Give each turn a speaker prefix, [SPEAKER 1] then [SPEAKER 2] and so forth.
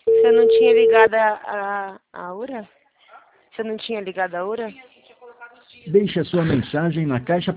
[SPEAKER 1] Você não tinha ligado a URA? Você não tinha ligado a URA?
[SPEAKER 2] Deixe a sua mensagem na caixa